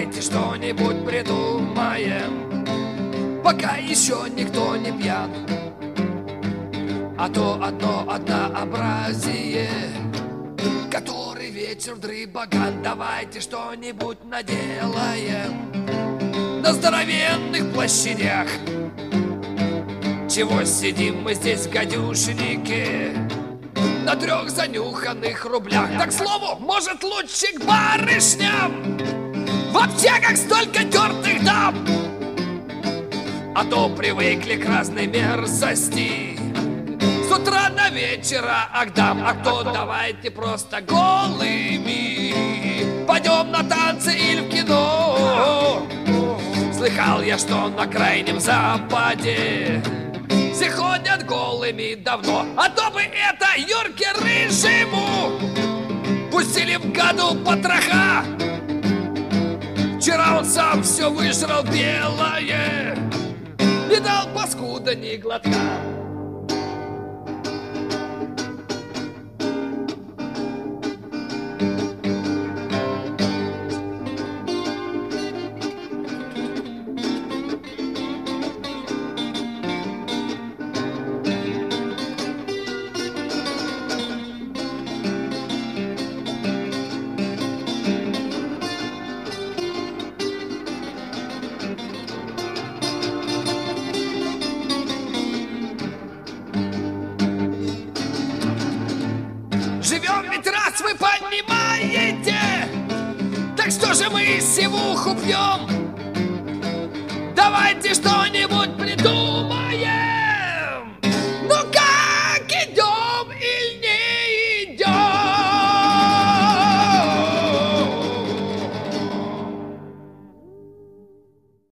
давайте что-нибудь придумаем, пока еще никто не пьян. А то одно однообразие, который вечер дрыбаган. Давайте что-нибудь наделаем на здоровенных площадях. Чего сидим мы здесь, гадюшники, на 3 занюханных рублях? Так, к слову, может, лучше к барышням? В аптеках столько тертых дам, а то привыкли к разной мерзости. С утра на вечера, ах, дам. А кто, давайте просто голыми пойдем на танцы или в кино. Слыхал я, что на Крайнем Западе все ходят голыми давно. А то бы это Юрке Рыжему пустили в году потроха. Вчера он сам все выжрал белое, не дал паскуда ни глотка. Живем ведь раз, вы понимаете, так что же мы сивуху пьем? Давайте что-нибудь придумаем,